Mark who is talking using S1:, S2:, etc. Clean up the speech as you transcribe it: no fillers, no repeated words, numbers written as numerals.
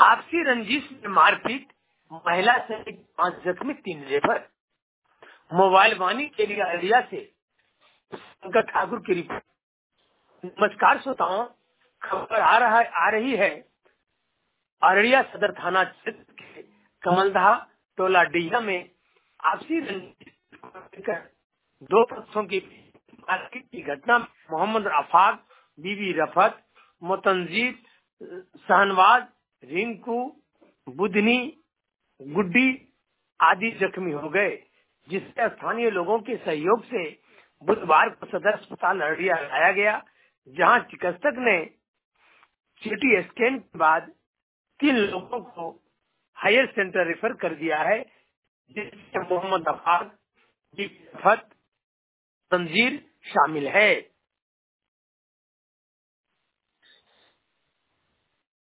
S1: आपसी रंजिश में मारपीट, महिला सहित 5 जख्मी, 3 रेफर। मोबाइल वाणी के लिए अररिया से शंकर ठाकुर की रिपोर्ट। नमस्कार श्रोताओं, खबर आ रही है अररिया सदर थाना क्षेत्र के कमलदहा टोला डीहा में आपसी रंजिश को लेकर 2 पक्षों की मारपीट की घटना में मोहम्मद आफाक, बीबी रफत, मोतंजीर, शहनवाज, रिंकू, बुधनी, गुड्डी आदि जख्मी हो गए, जिससे स्थानीय लोगों के सहयोग से बुधवार को सदर अस्पताल अररिया लाया गया, जहां चिकित्सक ने सीटी स्कैन के बाद 3 लोगों को हायर सेंटर रेफर कर दिया है, जिसमें मोहम्मद अफाक, रफत, तंजीर शामिल है।